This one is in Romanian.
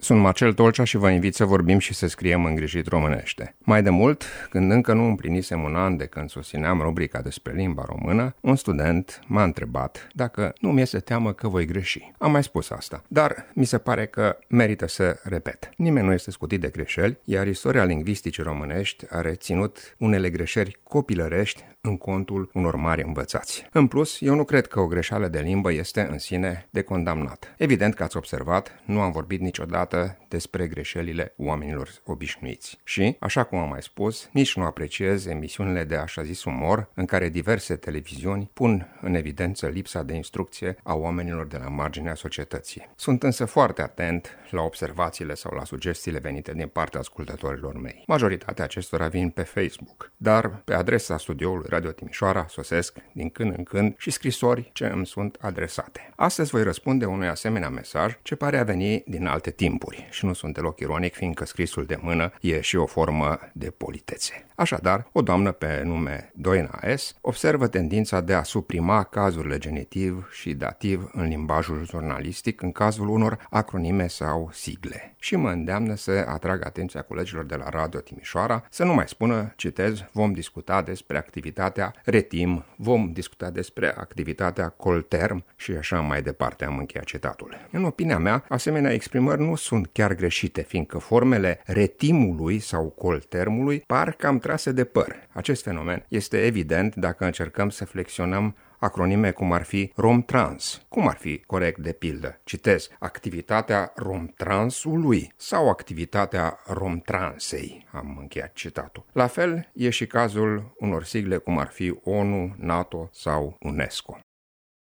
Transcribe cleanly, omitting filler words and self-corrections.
Sunt Marcel Tolcea și vă invit să vorbim și să scriem îngrijit românește. Mai de mult, când încă nu împlinisem un an de când susțineam rubrica despre limba română, un student m-a întrebat dacă nu mi-este teamă că voi greși. Am mai spus asta, dar mi se pare că merită să repet. Nimeni nu este scutit de greșeli, iar istoria lingvisticii românești a reținut unele greșeli copilărești în contul unor mari învățați. În plus, eu nu cred că o greșeală de limbă este în sine de condamnat. Evident că ați observat, nu am vorbit niciodată despre greșelile oamenilor obișnuiți. Și, așa cum am mai spus, nici nu apreciez emisiunile de așa zis umor în care diverse televiziuni pun în evidență lipsa de instrucție a oamenilor de la marginea societății. Sunt însă foarte atent la observațiile sau la sugestiile venite din partea ascultătorilor mei. Majoritatea acestora vin pe Facebook, dar pe adresa studioului Radio Timișoara sosesc din când în când și scrisori ce îmi sunt adresate. Astăzi voi răspunde unui asemenea mesaj ce pare a veni din alte timpuri și nu sunt deloc ironic, fiindcă scrisul de mână e și o formă de politețe. Așadar, o doamnă pe nume Doina S. observă tendința de a suprima cazurile genitiv și dativ în limbajul jurnalistic în cazul unor acronime sau sigle și mă îndeamnă să atrag atenția colegilor de la Radio Timișoara să nu mai spună, citez, vom discuta despre activitatea retim, vom discuta despre activitatea colterm și așa mai departe, am încheiat citatul. În opinia mea, asemenea exprimări nu sunt chiar greșite, fiindcă formele retimului sau coltermului par cam trase de păr. Acest fenomen este evident dacă încercăm să flexionăm acronime cum ar fi Romtrans. Cum ar fi corect, de pildă? Citez, activitatea Romtransului sau activitatea Romtransei. Am încheiat citatul. La fel e și cazul unor sigle cum ar fi ONU, NATO sau UNESCO.